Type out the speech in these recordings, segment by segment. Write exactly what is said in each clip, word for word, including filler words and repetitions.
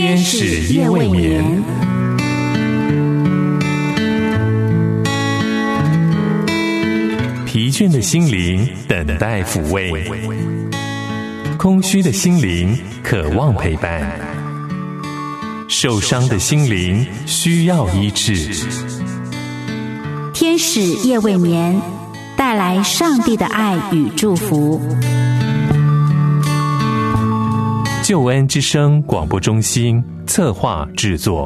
天使夜未眠。疲倦的心灵等待抚慰，空虚的心灵渴望陪伴，受伤的心灵需要医治。 天使夜未眠，带来上帝的爱与祝福。 救恩之声广播中心策划制作。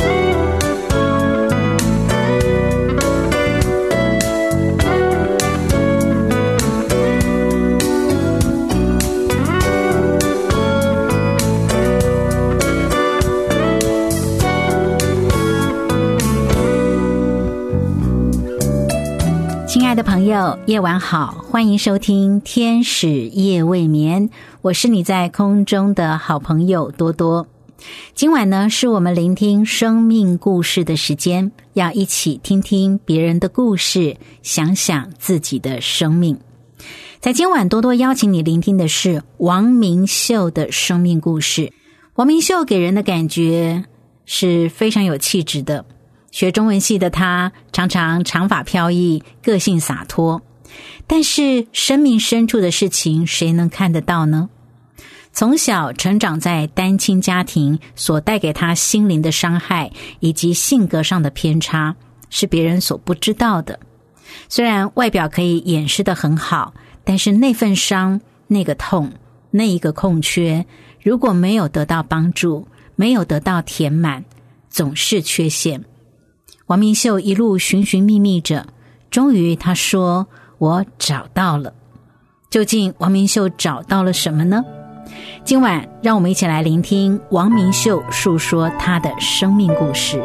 亲爱的朋友，夜晚好，欢迎收听天使夜未眠，我是你在空中的好朋友多多。今晚呢，是我们聆听生命故事的时间，要一起听听别人的故事，想想自己的生命。在今晚，多多邀请你聆听的是王明秀的生命故事。王明秀给人的感觉是非常有气质的，学中文系的他常常长发飘逸，个性洒脱，但是生命深处的事情谁能看得到呢？从小成长在单亲家庭所带给他心灵的伤害以及性格上的偏差，是别人所不知道的。虽然外表可以掩饰得很好，但是那份伤，那个痛，那一个空缺，如果没有得到帮助，没有得到填满，总是缺陷。王明秀一路寻寻觅觅着，终于他说，我找到了。究竟王明秀找到了什么呢？今晚让我们一起来聆听王明秀述说他的生命故事。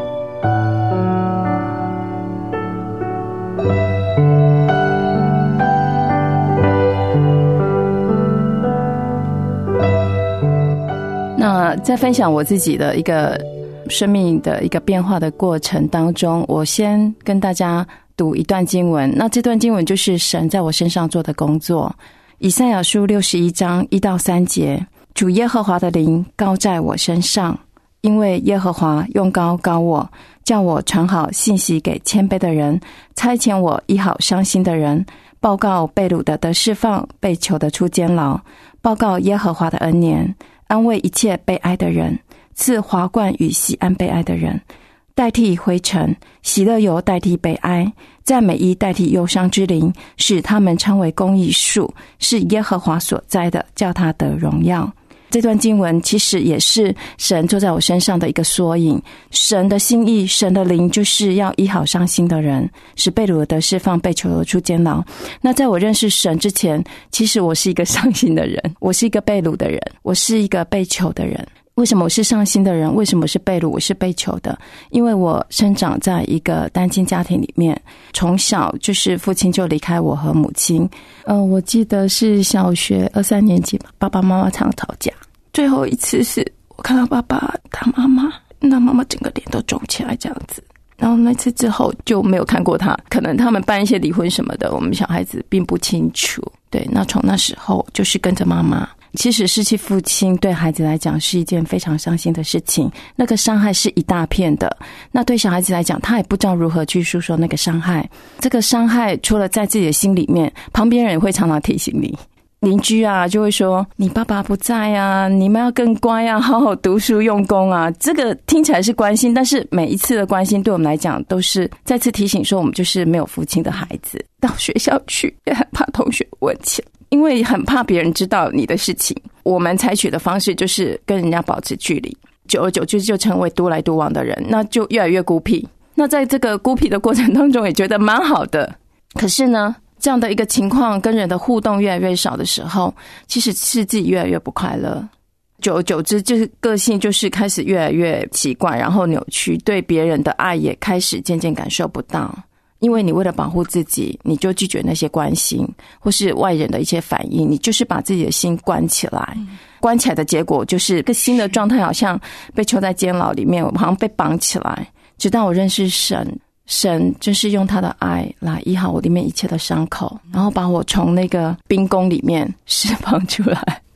那在分享我自己的一个生命的一个变化的过程当中，我先跟大家读一段经文。那这段经文就是神在我身上做的工作。以赛亚书六十一章一到三节，主耶和华的灵高在我身上，因为耶和华用膏膏我，叫我传好信息给谦卑的人，差遣我医好伤心的人，报告被掳的得释放，被囚的出监牢，报告耶和华的恩年，安慰一切悲哀的人，赐华冠与喜安悲哀的人，代替灰尘，喜乐油代替悲哀，赞美衣代替忧伤之灵，使他们称为公义树，是耶和华所栽的，叫他得荣耀。这段经文其实也是神坐在我身上的一个缩影。神的心意，神的灵就是要医好伤心的人，使被掳的得释放，被囚的出监牢。那在我认识神之前，其实我是一个伤心的人，我是一个被掳的人，我是一个被囚的人。为什么我是伤心的人？为什么我是被掳？我是被囚的？因为我生长在一个单亲家庭里面，从小就是父亲就离开我和母亲。呃，我记得是小学二三年级吧，爸爸妈妈常吵架。最后一次是我看到爸爸打妈妈，那妈妈整个脸都肿起来这样子。然后那次之后就没有看过他，可能他们办一些离婚什么的，我们小孩子并不清楚。对，那从那时候就是跟着妈妈。其实失去父亲对孩子来讲是一件非常伤心的事情，那个伤害是一大片的。那对小孩子来讲，他也不知道如何去诉说那个伤害。这个伤害除了在自己的心里面，旁边人也会常常提醒你。邻居啊就会说，你爸爸不在啊，你们要更乖啊，好好读书用功啊。这个听起来是关心，但是每一次的关心对我们来讲都是再次提醒说，我们就是没有父亲的孩子。到学校去也很怕同学问起来，因为很怕别人知道你的事情。我们采取的方式就是跟人家保持距离，久而久之就成为独来独往的人，那就越来越孤僻。那在这个孤僻的过程当中也觉得蛮好的，可是呢这样的一个情况，跟人的互动越来越少的时候，其实是自己越来越不快乐。久而久之，就是个性就是开始越来越奇怪，然后扭曲，对别人的爱也开始渐渐感受不到。因为你为了保护自己，你就拒绝那些关心或是外人的一些反应，你就是把自己的心关起来。嗯、关起来的结果就是个新的状态，好像被囚在监牢里面，我好像被绑起来。直到我认识神，神就是用他的爱来医好我里面一切的伤口，然后把我从那个冰宫里面释放出来。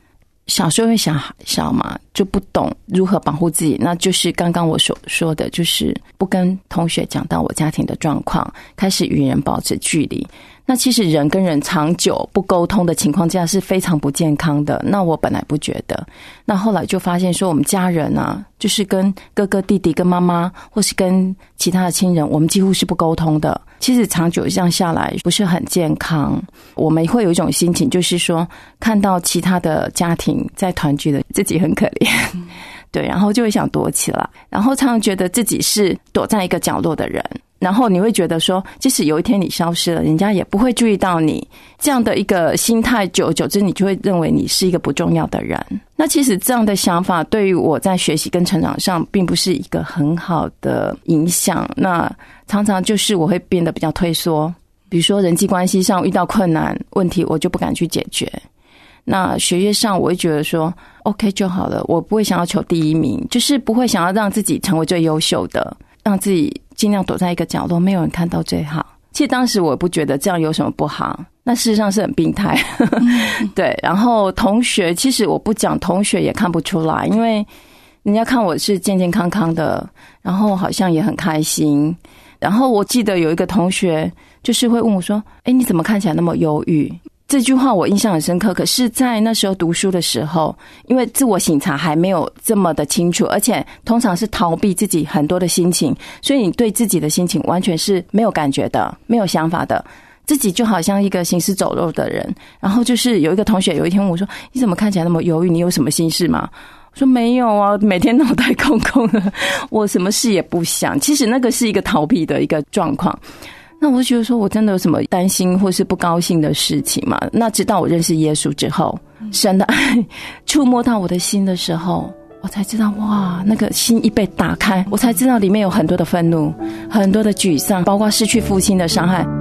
小时候会小小嘛，就不懂如何保护自己，那就是刚刚我所说的，就是不跟同学讲到我家庭的状况，开始与人保持距离。那其实人跟人长久不沟通的情况下是非常不健康的，那我本来不觉得，那后来就发现说我们家人啊，就是跟哥哥弟弟跟妈妈或是跟其他的亲人，我们几乎是不沟通的，其实长久这样下来不是很健康。我们会有一种心情，就是说看到其他的家庭在团聚的，自己很可怜、嗯、对，然后就会想躲起来，然后常常觉得自己是躲在一个角落的人，然后你会觉得说即使有一天你消失了，人家也不会注意到你，这样的一个心态久而久之你就会认为你是一个不重要的人。那其实这样的想法对于我在学习跟成长上并不是一个很好的影响，那常常就是我会变得比较退缩，比如说人际关系上遇到困难问题我就不敢去解决，那学业上我会觉得说 OK 就好了，我不会想要求第一名，就是不会想要让自己成为最优秀的，让自己尽量躲在一个角落没有人看到最好。其实当时我不觉得这样有什么不好，那事实上是很病态对，然后同学其实我不讲同学也看不出来，因为人家看我是健健康康的，然后好像也很开心。然后我记得有一个同学就是会问我说诶，你怎么看起来那么忧郁，这句话我印象很深刻。可是在那时候读书的时候，因为自我省察还没有这么的清楚，而且通常是逃避自己很多的心情，所以你对自己的心情完全是没有感觉的，没有想法的，自己就好像一个行尸走肉的人。然后就是有一个同学有一天问我说你怎么看起来那么忧郁，你有什么心事吗？我说没有啊，每天脑袋空空的，我什么事也不想。其实那个是一个逃避的一个状况。那我就觉得说我真的有什么担心或是不高兴的事情嘛？那直到我认识耶稣之后，神的爱触摸到我的心的时候，我才知道哇，那个心一被打开，我才知道里面有很多的愤怒，很多的沮丧，包括失去父亲的伤害。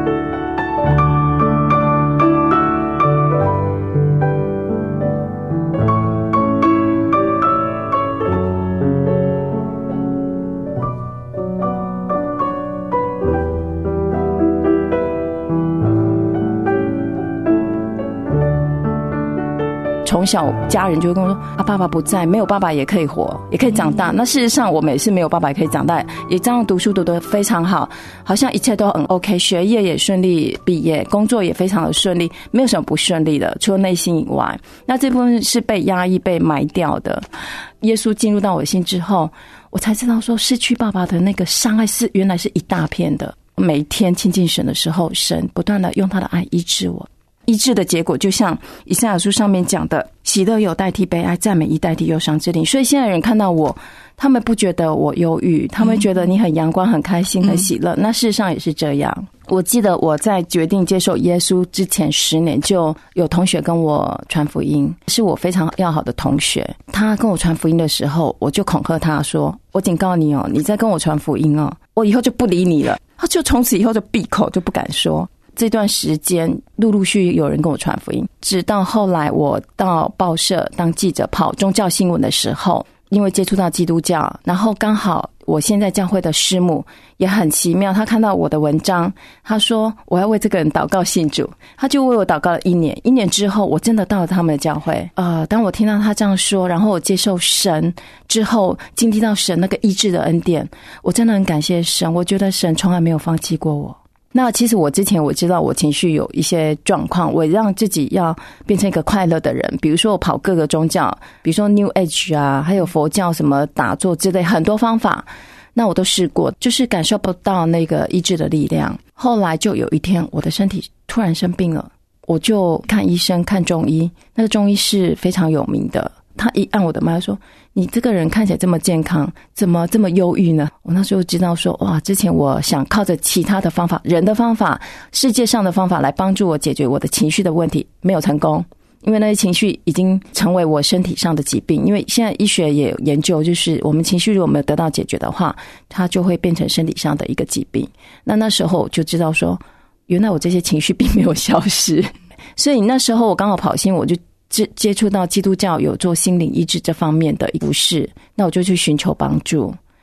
从小家人就会跟我说啊，爸爸不在，没有爸爸也可以活，也可以长大。那事实上我们也是没有爸爸也可以长大，也这样读书读得非常好，好像一切都很 OK， 学业也顺利毕业，工作也非常的顺利，没有什么不顺利的，除了内心以外。那这部分是被压抑被埋掉的。耶稣进入到我的心之后，我才知道说失去爸爸的那个伤害是原来是一大片的。每一天亲近神的时候，神不断的用他的爱医治我，医治的结果就像以赛亚书上面讲的，喜乐有代替悲哀，赞美一代替忧伤之灵。所以现在人看到我，他们不觉得我忧郁，他们觉得你很阳光很开心很喜乐、嗯、那事实上也是这样。我记得我在决定接受耶稣之前十年就有同学跟我传福音，是我非常要好的同学，他跟我传福音的时候，我就恐吓他说，我警告你哦，你再跟我传福音哦，我以后就不理你了。他就从此以后就闭口就不敢说。这段时间陆陆续续有人跟我传福音，直到后来我到报社当记者跑宗教新闻的时候，因为接触到基督教，然后刚好我现在教会的师母也很奇妙，他看到我的文章，他说我要为这个人祷告信主，他就为我祷告了一年。一年之后我真的到了他们的教会，呃，当我听到他这样说，然后我接受神之后，经历到神那个医治的恩典，我真的很感谢神，我觉得神从来没有放弃过我。那其实我之前我知道我情绪有一些状况，我让自己要变成一个快乐的人，比如说我跑各个宗教，比如说 New Age 啊，还有佛教什么打坐之类很多方法，那我都试过，就是感受不到那个医治的力量。后来就有一天我的身体突然生病了，我就看医生，看中医，那个中医是非常有名的，他一按我的脉说，你这个人看起来这么健康，怎么这么忧郁呢？我那时候知道说，哇，之前我想靠着其他的方法，人的方法，世界上的方法来帮助我解决我的情绪的问题，没有成功，因为那些情绪已经成为我身体上的疾病。因为现在医学也有研究，就是我们情绪如果没有得到解决的话，它就会变成身体上的一个疾病。那那时候我就知道说，原来我这些情绪并没有消失。所以那时候我刚好跑新，我就接触到基督教有做心灵医治这方面的服事，那我就去寻求帮助。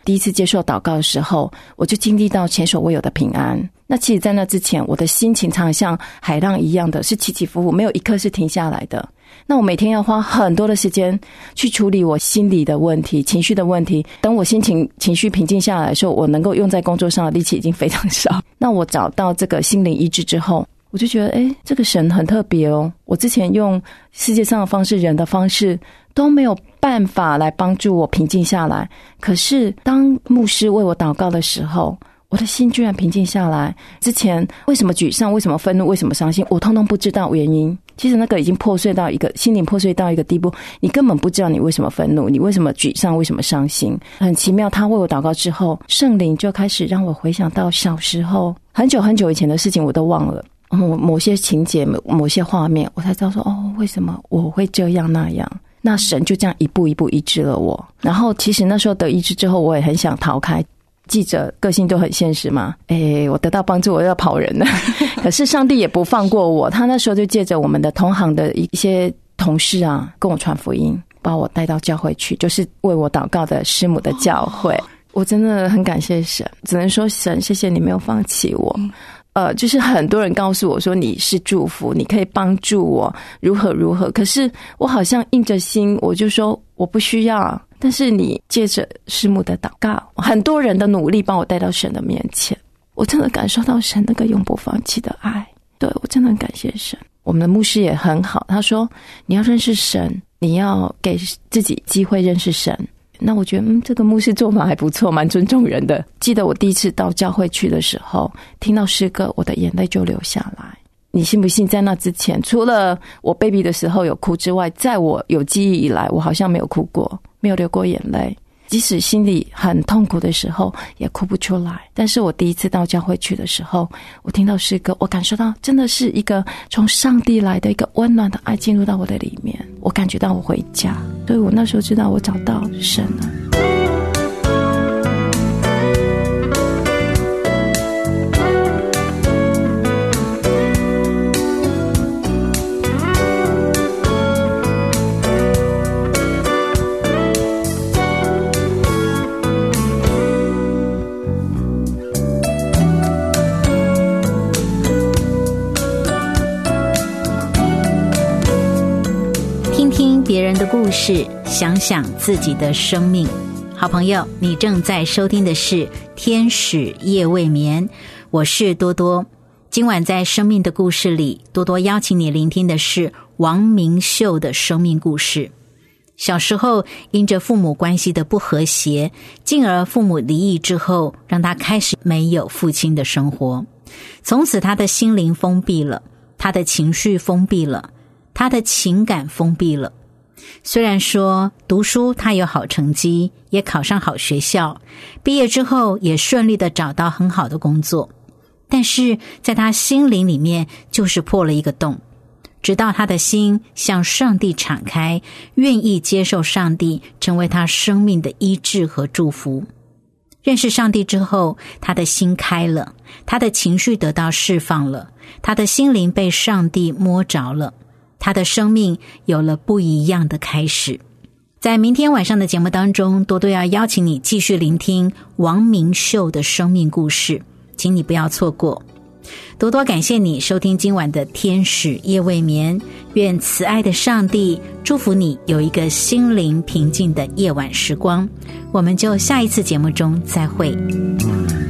第一次接受祷告的时候，我就经历到前所未有的平安。那其实在那之前，我的心情常常像海浪一样的是起起伏伏，没有一刻是停下来的。那我每天要花很多的时间去处理我心理的问题、情绪的问题。等我心情情绪平静下来的时候，我能够用在工作上的力气已经非常少。那我找到这个心灵医治之后，我就觉得诶，这个神很特别哦。我之前用世界上的方式、人的方式都没有办法来帮助我平静下来，可是当牧师为我祷告的时候，我的心居然平静下来。之前为什么沮丧，为什么愤怒，为什么伤心，我通通不知道原因。其实那个已经破碎到一个心灵破碎到一个地步，你根本不知道你为什么愤怒，你为什么沮丧，为什么伤心。很奇妙，他为我祷告之后，圣灵就开始让我回想到小时候很久很久以前的事情，我都忘了。某某些情节，某些画面，我才知道说，哦，为什么我会这样那样。那神就这样一步一步医治了我。然后其实那时候得医治之后，我也很想逃开。记者个性都很现实嘛，诶，我得到帮助我要跑人了。可是上帝也不放过我，他那时候就借着我们的同行的一些同事啊，跟我传福音，把我带到教会去，就是为我祷告的师母的教会。我真的很感谢神，只能说神，谢谢你没有放弃我。呃，就是很多人告诉我说你是祝福，你可以帮助我如何如何，可是我好像硬着心，我就说我不需要。但是你借着师母的祷告，很多人的努力帮我带到神的面前，我真的感受到神那个永不放弃的爱。对，我真的很感谢神。我们的牧师也很好，他说你要认识神，你要给自己机会认识神。那我觉得嗯，这个牧师做法还不错，蛮尊重人的。记得我第一次到教会去的时候，听到诗歌，我的眼泪就流下来。你信不信在那之前，除了我 baby 的时候有哭之外，在我有记忆以来，我好像没有哭过，没有流过眼泪。即使心里很痛苦的时候也哭不出来。但是我第一次到教会去的时候，我听到诗歌，我感受到真的是一个从上帝来的一个温暖的爱进入到我的里面，我感觉到我回家。所以我那时候知道我找到神了。 别人的故事，想想自己的生命。好朋友，你正在收听的是天使夜未眠，我是多多。今晚在生命的故事里，多多邀请你聆听的是王明秀的生命故事。小时候因着父母关系的不和谐，进而父母离异之后，让他开始没有父亲的生活。从此他的心灵封闭了，他的情绪封闭了，他的情感封闭了。虽然说读书他有好成绩，也考上好学校，毕业之后也顺利的找到很好的工作，但是在他心灵里面就是破了一个洞。直到他的心向上帝敞开，愿意接受上帝成为他生命的医治和祝福。认识上帝之后，他的心开了，他的情绪得到释放了，他的心灵被上帝摸着了，他的生命有了不一样的开始。在明天晚上的节目当中，多多要邀请你继续聆听王明秀的生命故事，请你不要错过。多多感谢你收听今晚的天使夜未眠，愿慈爱的上帝祝福你有一个心灵平静的夜晚时光。我们就下一次节目中再会。